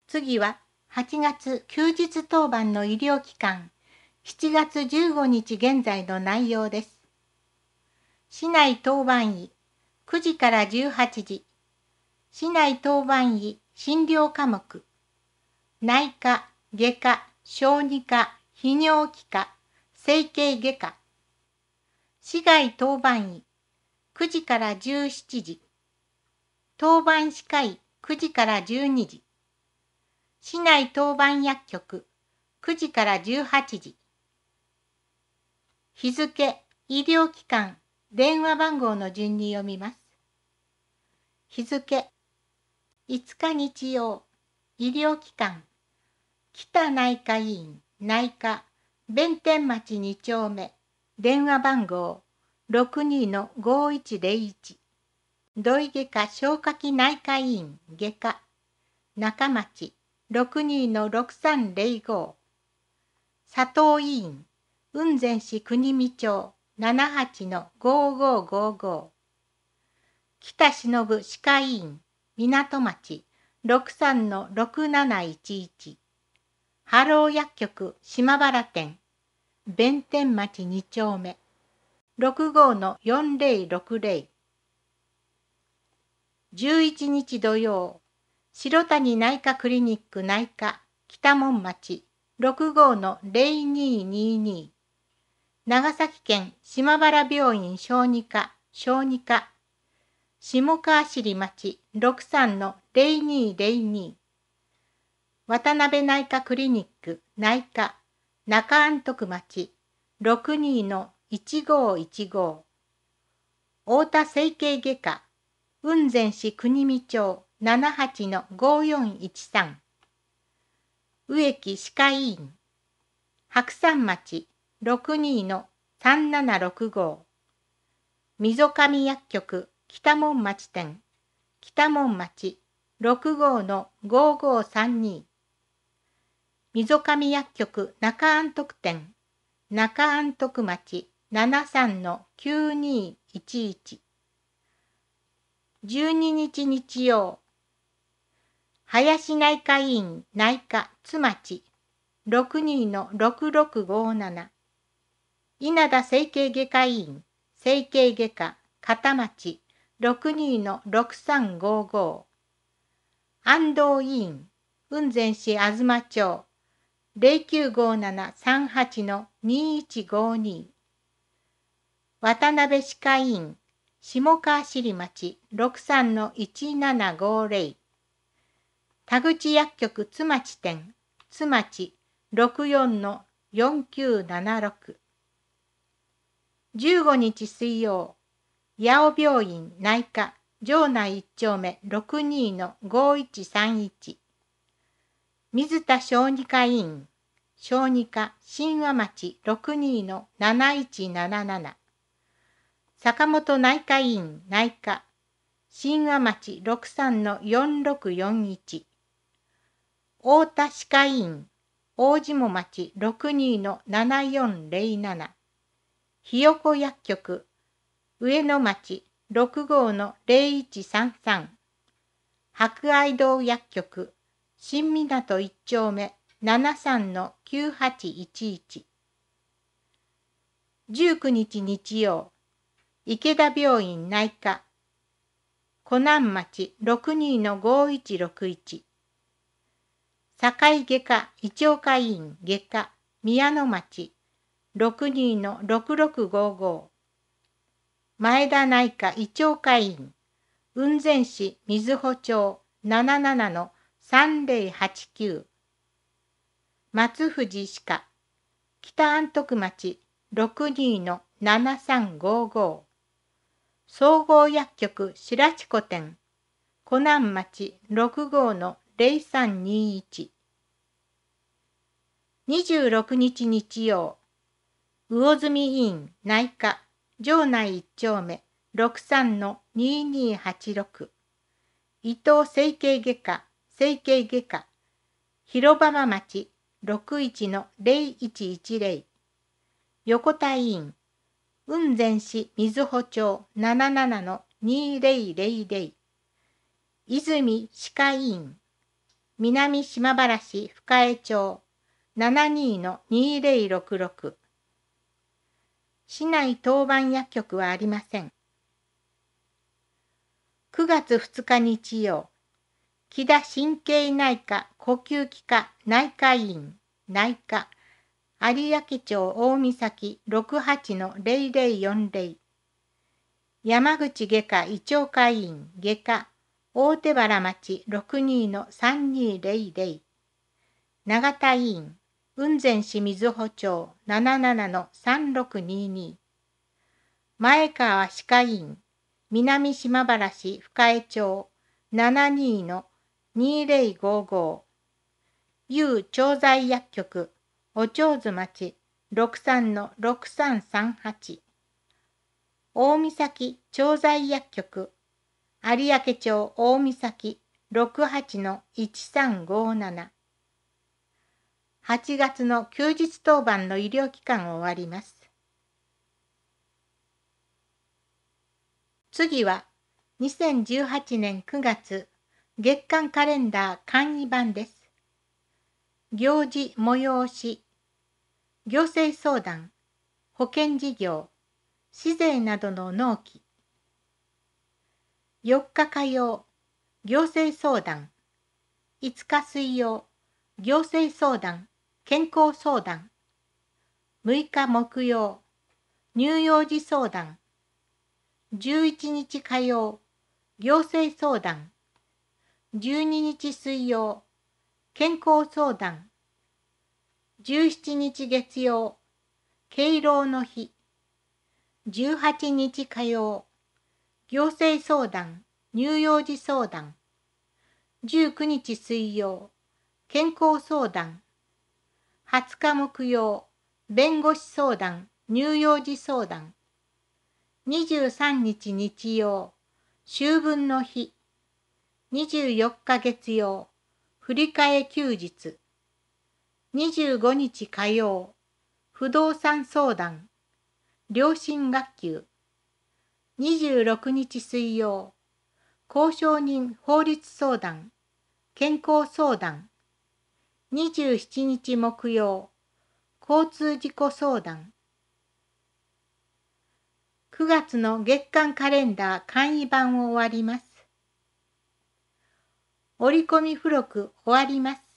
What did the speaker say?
次は8月休日当番の医療機関、7月15日現在の内容です。市内当番医、9時から18時。市内当番医、診療科目。内科、外科、小児科、泌尿器科、整形外科。市外当番医、9時から17時。当番歯科医、9時から12時。市内当番薬局、9時から18時。日付、医療機関、電話番号の順に読みます。日付、5日日曜、医療機関、北内科医院、内科、弁天町2丁目、電話番号、62-5101。土井外科消化器内科医院、外科、中町、62-6305。佐藤医院、雲仙市国見町、78-5555。北忍歯科医院、港町、63-6711。ハロー薬局島原店、弁天町2丁目、65-4060。11日土曜、白谷内科クリニック内科、北門町、65-0222。長崎県島原病院小児科、下川尻町、63-0202。渡辺内科クリニック内科、中安徳町、62-1515。太田整形外科、雲仙市国見町、78-5413。植木歯科医院、白山町、62-3765。溝上薬局、北門町店、北門町、65-5532。溝上薬局中安徳店、中安徳町、73-9211。12日日曜、林内科医院内科津町、62-6657。稲田整形外科医院整形外科片町、62-6355。安藤医院雲仙市東町、095738-2152。渡辺歯科医院下川尻町、63-1750。田口薬局津町店、津町、64-4976。15日水曜、八尾病院内科、城内1丁目、62-5131。水田小児科医院、小児科、神話町、62-7177。坂本内科医院内科、神話町、63-4641。太田歯科医院、大下町、62-7407。ひよこ薬局、上野町、65-0133。博愛堂薬局、新港1丁目、73-9811。19日日曜、池田病院内科、湖南町、62-5161。堺外科胃腸科医院外科、宮野町、62-6655。前田内科胃腸科医院、雲仙市瑞穂町、77-3089。松藤歯科、北安徳町、62-7355。総合薬局白地湖店、湖南町、65-0321。26日日曜、魚住医院内科、城内1丁目、63-2286。伊藤整形外科、広場間町、61-0110。横田医院、雲仙市瑞穂町、77-2000。泉歯科医院、 南島原市深江町 72-2066。市内当番薬局はありません。9月2日日曜、木田神経内科呼吸器科内科医院内科有明町大岬 68-0040。山口外科胃腸科医院外科大手原町 62-3200。長田医院雲仙市瑞穂町 77-3622。前川歯科医院南島原市深江町 72-2055。有調剤薬局お長津町 63-6338。大岬調剤薬局有明町大岬 68-1357。8月の休日当番の医療機関を終わります。次は2018年9月月間カレンダー簡易版です。行事催し、行政相談、保険事業、市税などの納期。4日火曜、行政相談。5日水曜、行政相談、健康相談。6日木曜、乳幼児相談。11日火曜、行政相談。12日水曜、健康相談。17日月曜、敬老の日。18日火曜、行政相談、乳幼児相談。19日水曜、健康相談。20日木曜、弁護士相談、乳幼児相談。23日日曜、秋分の日。24日月曜、振り替え休日。25日火曜、不動産相談。良心学級。26日水曜、公証人法律相談、健康相談。27日木曜、交通事故相談。9月の月間カレンダー簡易版を終わります。折り込み付録終わります。